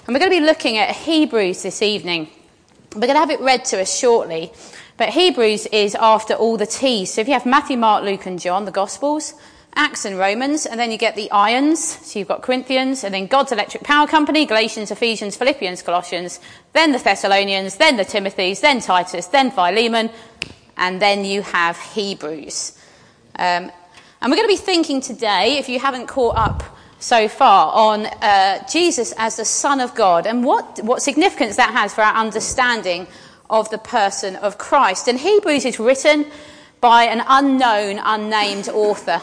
And we're going to be looking at Hebrews this evening. We're going to have it read to us shortly. But Hebrews is after all the T's. So if you have Matthew, Mark, Luke and John, the Gospels, Acts and Romans, and then you get the Ions. So you've got Corinthians, and then God's Electric Power Company, Galatians, Ephesians, Philippians, Colossians, then the Thessalonians, then the Timothys, then Titus, then Philemon, and then you have Hebrews. And we're going to be thinking today, if you haven't caught up so far, on Jesus as the Son of God and what significance that has for our understanding of the person of Christ. And Hebrews is written by an unknown, unnamed author.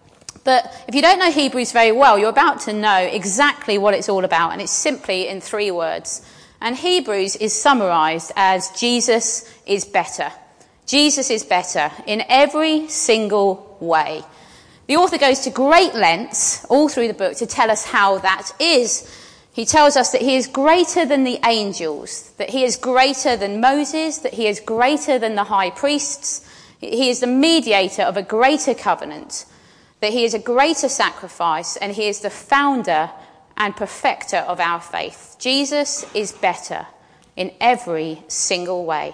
But if you don't know Hebrews very well, you're about to know exactly what it's all about, and it's simply in 3 words. And Hebrews is summarised as Jesus is better. Jesus is better in every single way. The author goes to great lengths all through the book to tell us how that is. He tells us that he is greater than the angels, that he is greater than Moses, that he is greater than the high priests. He is the mediator of a greater covenant, that he is a greater sacrifice, and he is the founder and perfecter of our faith. Jesus is better in every single way.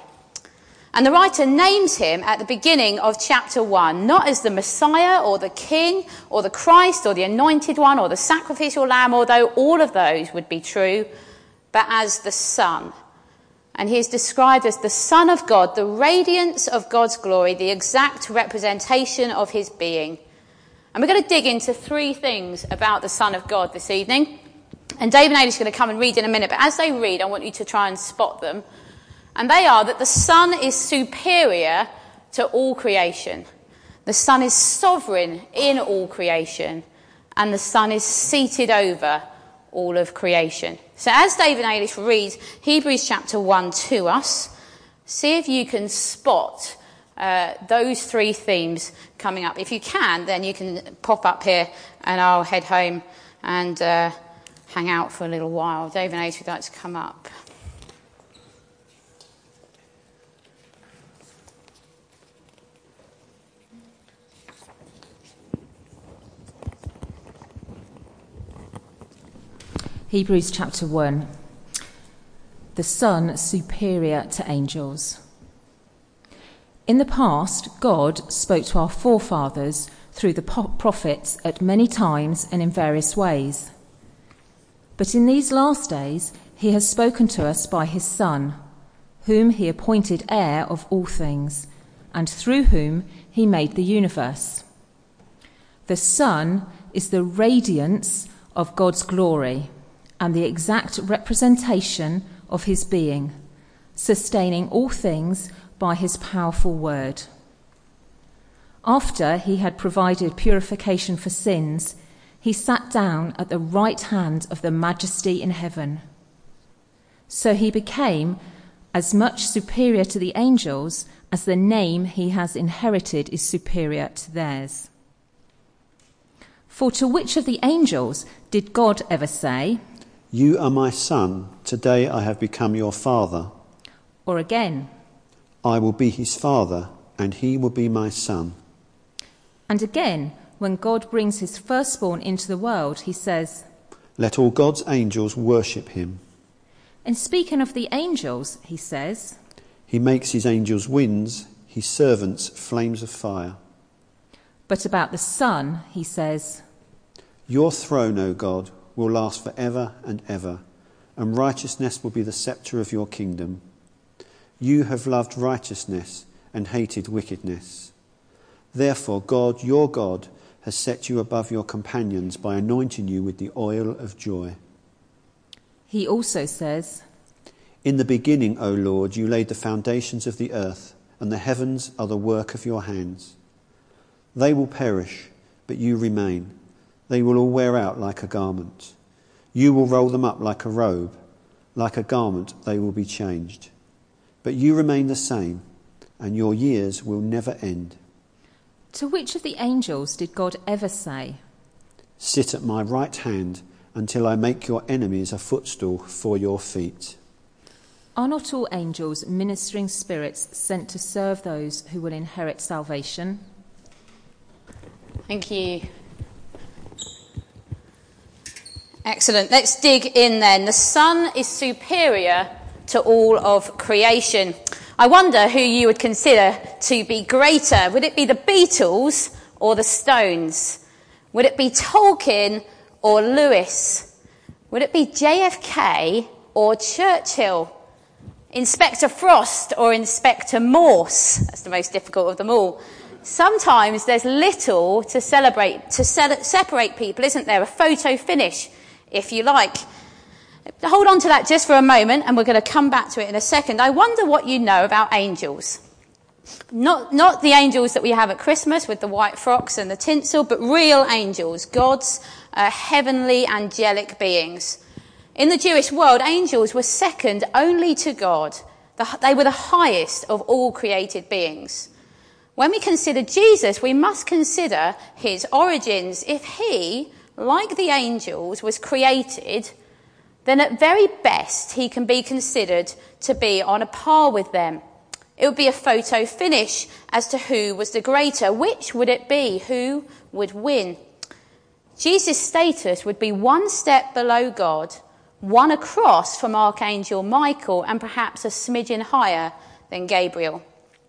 And the writer names him at the beginning of chapter 1, not as the Messiah or the King or the Christ or the Anointed One or the sacrificial lamb, although all of those would be true, but as the Son. And he is described as the Son of God, the radiance of God's glory, the exact representation of his being. And we're going to dig into 3 things about the Son of God this evening. And Dave and Ailey are going to come and read in a minute, but as they read, I want you to try and spot them. And they are that the Son is superior to all creation. The Son is sovereign in all creation. And the Son is seated over all of creation. So as Dave and Ailey read Hebrews chapter 1 to us, see if you can spot those 3 themes coming up. If you can, then you can pop up here and I'll head home and hang out for a little while. Dave and Ailey would like to come up. Hebrews chapter 1. The Son superior to angels. In the past, God spoke to our forefathers through the prophets at many times and in various ways. But in these last days, he has spoken to us by his Son, whom he appointed heir of all things, and through whom he made the universe. The Son is the radiance of God's glory and the exact representation of his being, sustaining all things by his powerful word. After he had provided purification for sins, he sat down at the right hand of the Majesty in heaven. So he became as much superior to the angels as the name he has inherited is superior to theirs. For to which of the angels did God ever say, "You are my son, today I have become your father"? Or again, "I will be his father, and he will be my son"? And again, when God brings his firstborn into the world, he says, "Let all God's angels worship him." And speaking of the angels, he says, "He makes his angels winds, his servants flames of fire." But about the Son, he says, "Your throne, O God, will last forever and ever, and righteousness will be the sceptre of your kingdom. You have loved righteousness and hated wickedness. Therefore God, your God, has set you above your companions by anointing you with the oil of joy." He also says, "In the beginning, O Lord, you laid the foundations of the earth, and the heavens are the work of your hands. They will perish, but you remain. They will all wear out like a garment. You will roll them up like a robe. Like a garment they will be changed. But you remain the same, and your years will never end." To which of the angels did God ever say, "Sit at my right hand until I make your enemies a footstool for your feet"? Are not all angels ministering spirits sent to serve those who will inherit salvation? Thank you. Excellent. Let's dig in then. The Son is superior to all of creation. I wonder who you would consider to be greater. Would it be the Beatles or the Stones? Would it be Tolkien or Lewis? Would it be JFK or Churchill? Inspector Frost or Inspector Morse? That's the most difficult of them all. Sometimes there's little to separate people, isn't there? A photo finish, if you like. Hold on to that just for a moment, and we're going to come back to it in a second. I wonder what you know about angels. Not the angels that we have at Christmas with the white frocks and the tinsel, but real angels, God's heavenly angelic beings. In the Jewish world, angels were second only to God. They were the highest of all created beings. When we consider Jesus, we must consider his origins. If he, like the angels, was created, then at very best he can be considered to be on a par with them. It would be a photo finish as to who was the greater. Which would it be? Who would win? Jesus' status would be one step below God, one across from Archangel Michael, and perhaps a smidgen higher than Gabriel.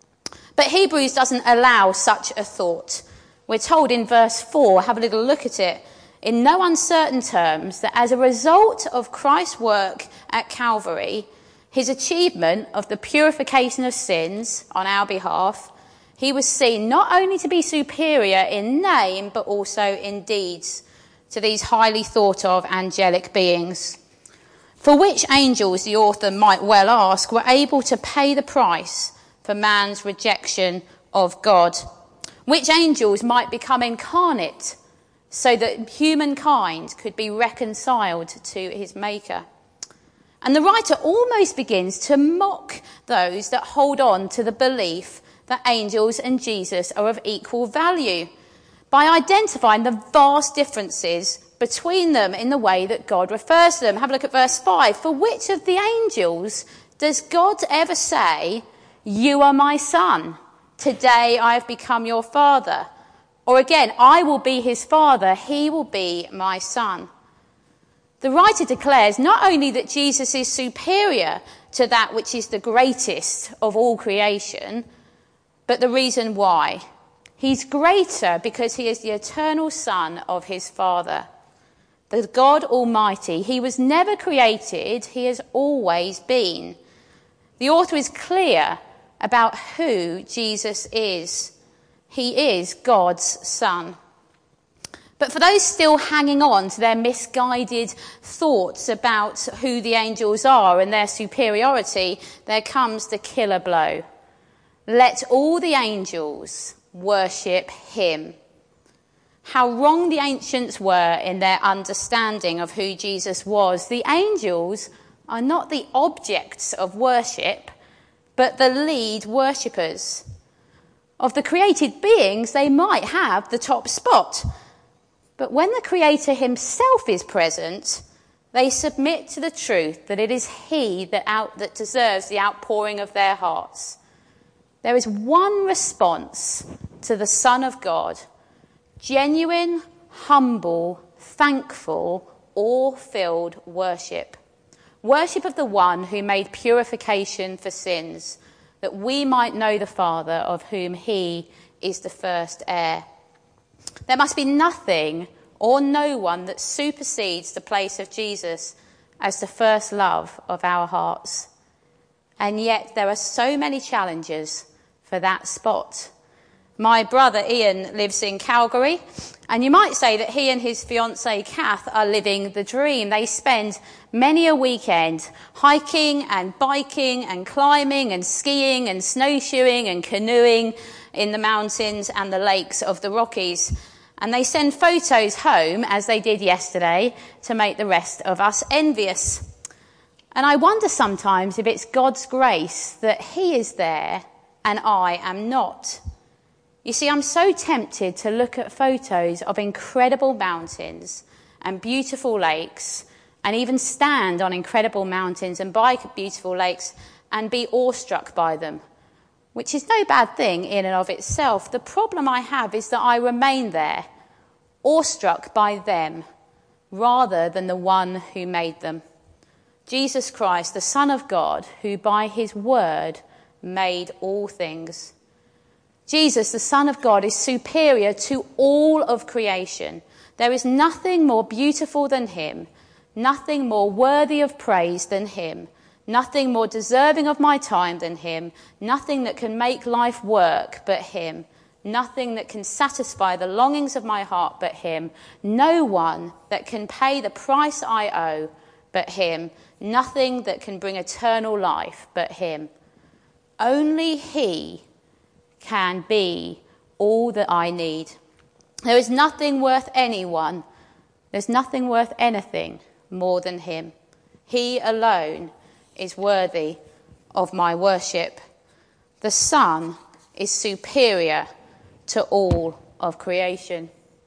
But Hebrews doesn't allow such a thought. We're told in verse 4, have a little look at it, in no uncertain terms, that as a result of Christ's work at Calvary, his achievement of the purification of sins on our behalf, he was seen not only to be superior in name, but also in deeds to these highly thought of angelic beings. For which angels, the author might well ask, were able to pay the price for man's rejection of God? Which angels might become incarnate so that humankind could be reconciled to his maker? And the writer almost begins to mock those that hold on to the belief that angels and Jesus are of equal value by identifying the vast differences between them in the way that God refers to them. Have a look at verse 5. For which of the angels does God ever say, "You are my son, today I have become your father"? Or again, "I will be his father, he will be my son"? The writer declares not only that Jesus is superior to that which is the greatest of all creation, but the reason why. He's greater because he is the eternal Son of his Father, the God Almighty. He was never created, he has always been. The author is clear about who Jesus is. He is God's Son. But for those still hanging on to their misguided thoughts about who the angels are and their superiority, there comes the killer blow. Let all the angels worship him. How wrong the ancients were in their understanding of who Jesus was. The angels are not the objects of worship, but the lead worshippers. Of the created beings, they might have the top spot. But when the Creator himself is present, they submit to the truth that it is he that deserves the outpouring of their hearts. There is one response to the Son of God: genuine, humble, thankful, awe-filled worship. Worship of the one who made purification for sins, that we might know the Father, of whom he is the first heir. There must be nothing or no one that supersedes the place of Jesus as the first love of our hearts. And yet there are so many challenges for that spot. My brother Ian lives in Calgary, and you might say that he and his fiancée Kath are living the dream. They spend many a weekend hiking and biking and climbing and skiing and snowshoeing and canoeing in the mountains and the lakes of the Rockies. And they send photos home, as they did yesterday, to make the rest of us envious. And I wonder sometimes if it's God's grace that he is there and I am not. You see, I'm so tempted to look at photos of incredible mountains and beautiful lakes, and even stand on incredible mountains and by beautiful lakes and be awestruck by them, which is no bad thing in and of itself. The problem I have is that I remain there, awestruck by them, rather than the one who made them. Jesus Christ, the Son of God, who by his word made all things. Jesus, the Son of God, is superior to all of creation. There is nothing more beautiful than him, nothing more worthy of praise than him, nothing more deserving of my time than him, nothing that can make life work but him, nothing that can satisfy the longings of my heart but him, no one that can pay the price I owe but him, nothing that can bring eternal life but him. Only he can be all that I need. There is nothing worth anyone, there's nothing worth anything more than him. He alone is worthy of my worship. The Son is superior to all of creation.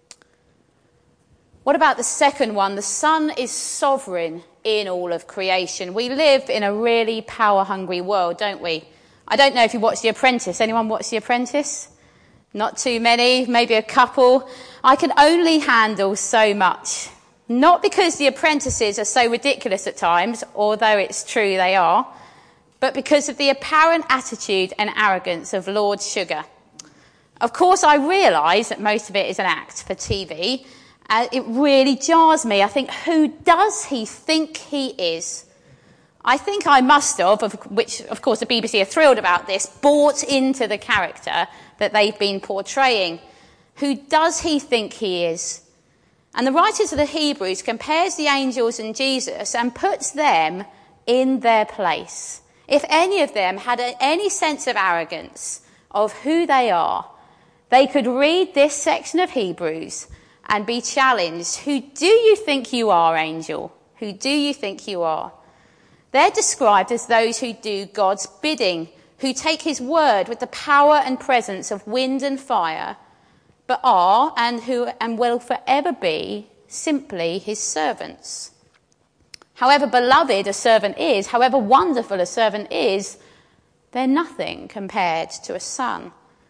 What about the second one? The Son is sovereign in all of creation. We live in a really power-hungry world, don't we? I don't know if you watch The Apprentice. Anyone watch The Apprentice? Not too many, maybe a couple. I can only handle so much. Not because the apprentices are so ridiculous at times, although it's true they are, but because of the apparent attitude and arrogance of Lord Sugar. Of course, I realise that most of it is an act for TV. It really jars me. I think, who does he think he is? I think I must have, which of course the BBC are thrilled about this, bought into the character that they've been portraying. Who does he think he is? And the writers of the Hebrews compares the angels and Jesus and puts them in their place. If any of them had any sense of arrogance of who they are, they could read this section of Hebrews and be challenged. Who do you think you are, angel? Who do you think you are? They're described as those who do God's bidding, who take his word with the power and presence of wind and fire, but are and will forever be simply his servants. However beloved a servant is, however wonderful a servant is, they're nothing compared to a son.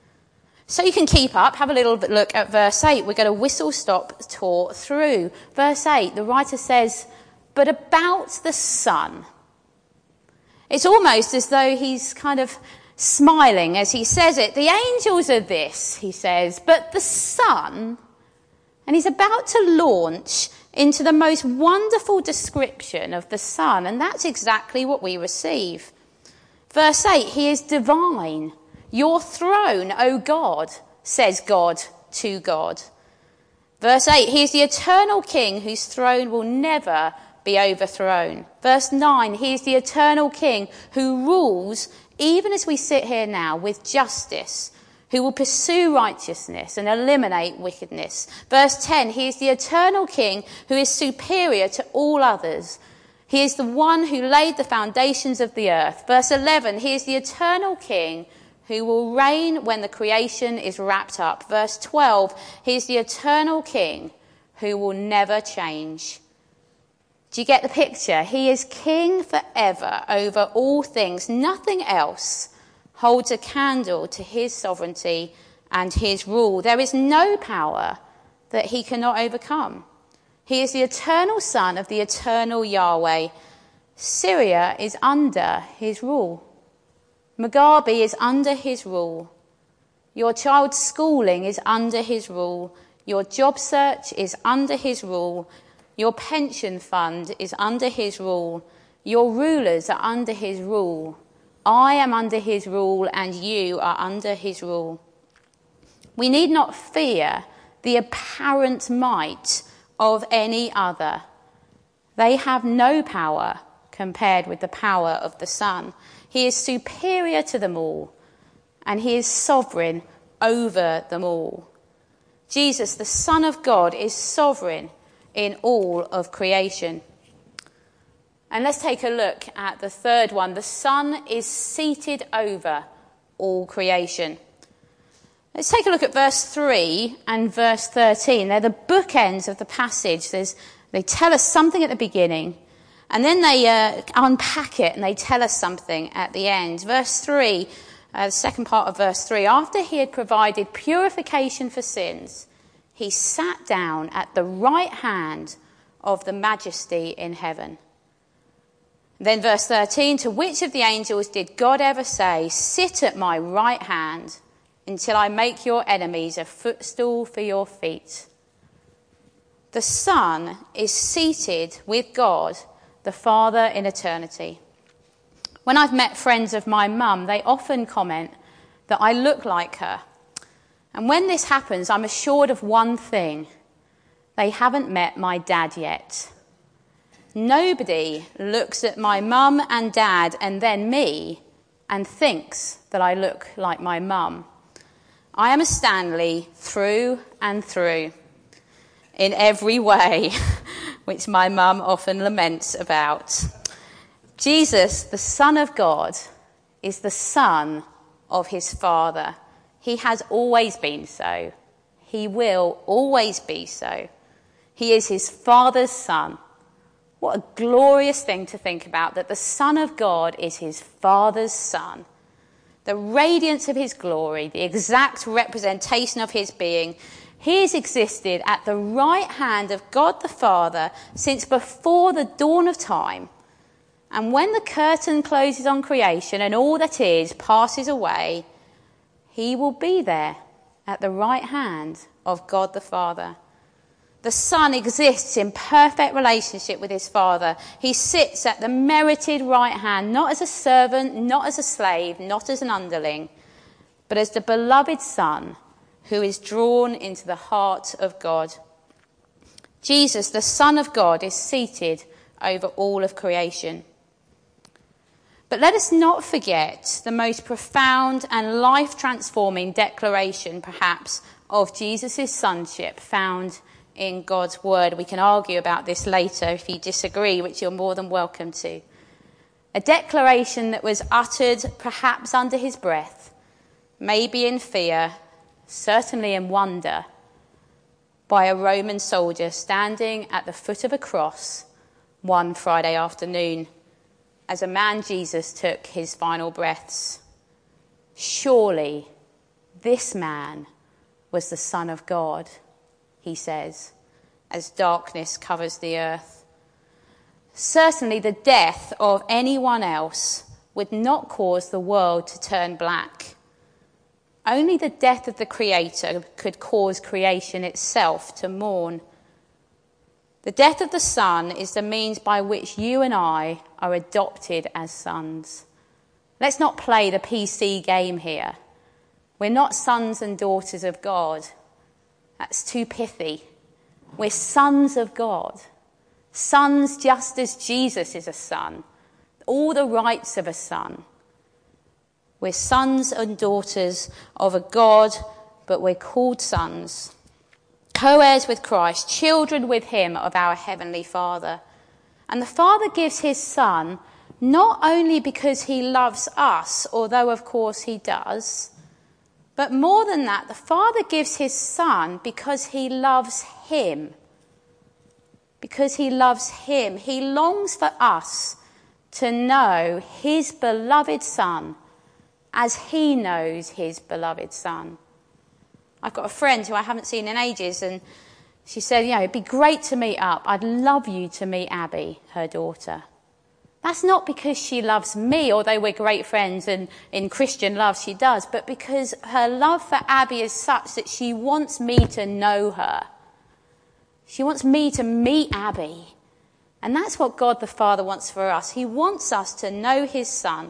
So you can keep up, have a little look at verse 8. We're going to whistle-stop tour through. Verse 8, the writer says, but about the Son. It's almost as though he's kind of smiling as he says it. The angels are this, he says, but the Son, and he's about to launch into the most wonderful description of the Son, and that's exactly what we receive. Verse 8, he is divine. Your throne, O God, says God to God. Verse 8, he is the eternal King whose throne will never be overthrown. Verse 9, he is the eternal King who rules, even as we sit here now, with justice, who will pursue righteousness and eliminate wickedness. Verse 10, he is the eternal King who is superior to all others. He is the one who laid the foundations of the earth. Verse 11, he is the eternal King who will reign when the creation is wrapped up. Verse 12, he is the eternal King who will never change. Do you get the picture? He is king forever over all things. Nothing else holds a candle to his sovereignty and his rule. There is no power that he cannot overcome. He is the eternal Son of the eternal Yahweh. Syria is under his rule. Mugabe is under his rule. Your child's schooling is under his rule. Your job search is under his rule. Your pension fund is under his rule. Your rulers are under his rule. I am under his rule and you are under his rule. We need not fear the apparent might of any other. They have no power compared with the power of the Son. He is superior to them all, and he is sovereign over them all. Jesus, the Son of God, is sovereign in all of creation. And let's take a look at the third one. The Son is seated over all creation. Let's take a look at verse 3 and verse 13. They're the bookends of the passage. They tell us something at the beginning, and then they unpack it and they tell us something at the end. Verse 3, the second part of verse 3, after he had provided purification for sins, he sat down at the right hand of the majesty in heaven. Then verse 13, to which of the angels did God ever say, sit at my right hand until I make your enemies a footstool for your feet? The Son is seated with God, the Father, in eternity. When I've met friends of my mum, they often comment that I look like her. And when this happens, I'm assured of one thing. They haven't met my dad yet. Nobody looks at my mum and dad and then me and thinks that I look like my mum. I am a Stanley through and through, in every way, which my mum often laments about. Jesus, the Son of God, is the Son of his Father. He has always been so. He will always be so. He is his Father's Son. What a glorious thing to think about, that the Son of God is his Father's Son. The radiance of his glory, the exact representation of his being. He has existed at the right hand of God the Father since before the dawn of time. And when the curtain closes on creation and all that is passes away, he will be there at the right hand of God the Father. The Son exists in perfect relationship with his Father. He sits at the merited right hand, not as a servant, not as a slave, not as an underling, but as the beloved Son who is drawn into the heart of God. Jesus, the Son of God, is seated over all of creation. But let us not forget the most profound and life-transforming declaration, perhaps, of Jesus' sonship found in God's word. We can argue about this later if you disagree, which you're more than welcome to. A declaration that was uttered perhaps under his breath, maybe in fear, certainly in wonder, by a Roman soldier standing at the foot of a cross one Friday afternoon as a man Jesus took his final breaths. Surely this man was the Son of God, he says, as darkness covers the earth. Certainly the death of anyone else would not cause the world to turn black. Only the death of the Creator could cause creation itself to mourn. The death of the Son is the means by which you and I are adopted as sons. Let's not play the PC game here. We're not sons and daughters of God. That's too pithy. We're sons of God. Sons just as Jesus is a son. All the rights of a son. We're sons and daughters of a God, but we're called sons. Co-heirs with Christ, children with him of our heavenly Father. And the Father gives his Son not only because he loves us, although of course he does, but more than that, the Father gives his Son because he loves him. Because he loves him. He longs for us to know his beloved Son as he knows his beloved Son. I've got a friend who I haven't seen in ages, and she said, it'd be great to meet up. I'd love you to meet Abby, her daughter. That's not because she loves me, although we're great friends and in Christian love she does, but because her love for Abby is such that she wants me to know her. She wants me to meet Abby. And that's what God the Father wants for us. He wants us to know his Son.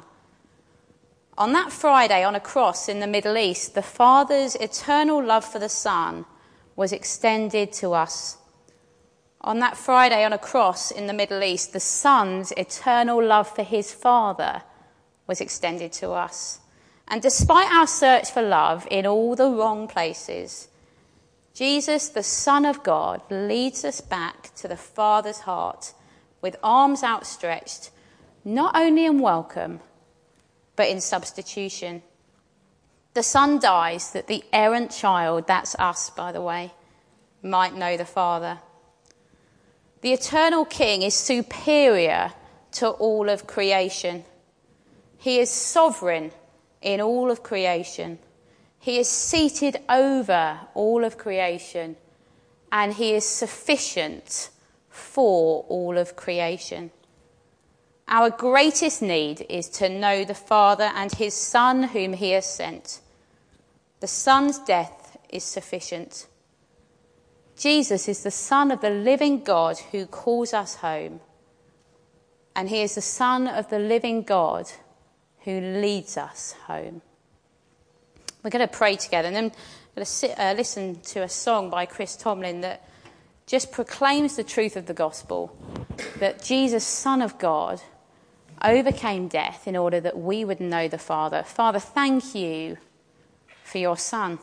On that Friday on a cross in the Middle East, the Father's eternal love for the Son was extended to us. On that Friday on a cross in the Middle East, the Son's eternal love for his Father was extended to us. And despite our search for love in all the wrong places, Jesus, the Son of God, leads us back to the Father's heart with arms outstretched, not only in welcome, but in substitution. The Son dies that the errant child, that's us, by the way, might know the Father. The eternal King is superior to all of creation. He is sovereign in all of creation. He is seated over all of creation, and he is sufficient for all of creation. Our greatest need is to know the Father and his Son whom he has sent. The Son's death is sufficient. Jesus is the Son of the living God who calls us home. And he is the Son of the living God who leads us home. We're going to pray together, and then we're going to listen to a song by Chris Tomlin that just proclaims the truth of the gospel, that Jesus, Son of God, overcame death in order that we would know the Father. Father, thank you for your Son.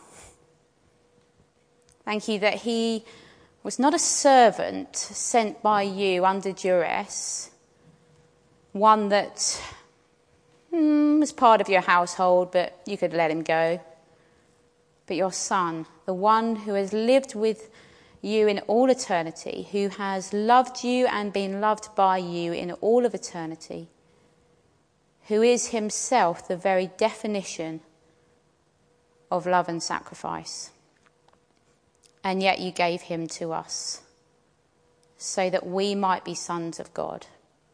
Thank you that he was not a servant sent by you under duress, one that was part of your household, but you could let him go. But your Son, the one who has lived with you in all eternity, who has loved you and been loved by you in all of eternity, who is himself the very definition of love and sacrifice. And yet you gave him to us so that we might be sons of God.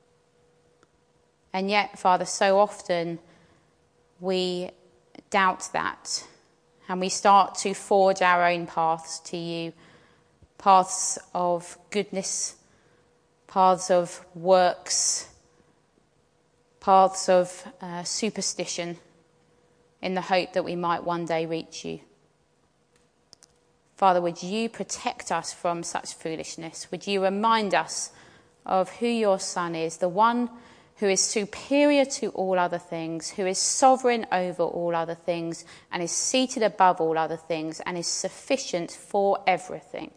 And yet, Father, so often we doubt that, and we start to forge our own paths to you, paths of goodness, paths of works, paths of superstition, in the hope that we might one day reach you. Father, would you protect us from such foolishness? Would you remind us of who your Son is, the one who is superior to all other things, who is sovereign over all other things, and is seated above all other things, and is sufficient for everything.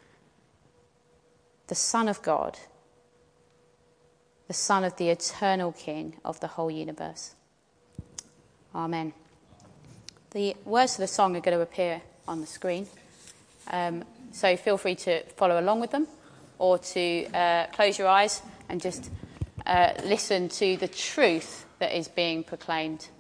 The Son of God, the Son of the eternal King of the whole universe. Amen. The words of the song are going to appear on the screen, so feel free to follow along with them, or to close your eyes and just listen to the truth that is being proclaimed.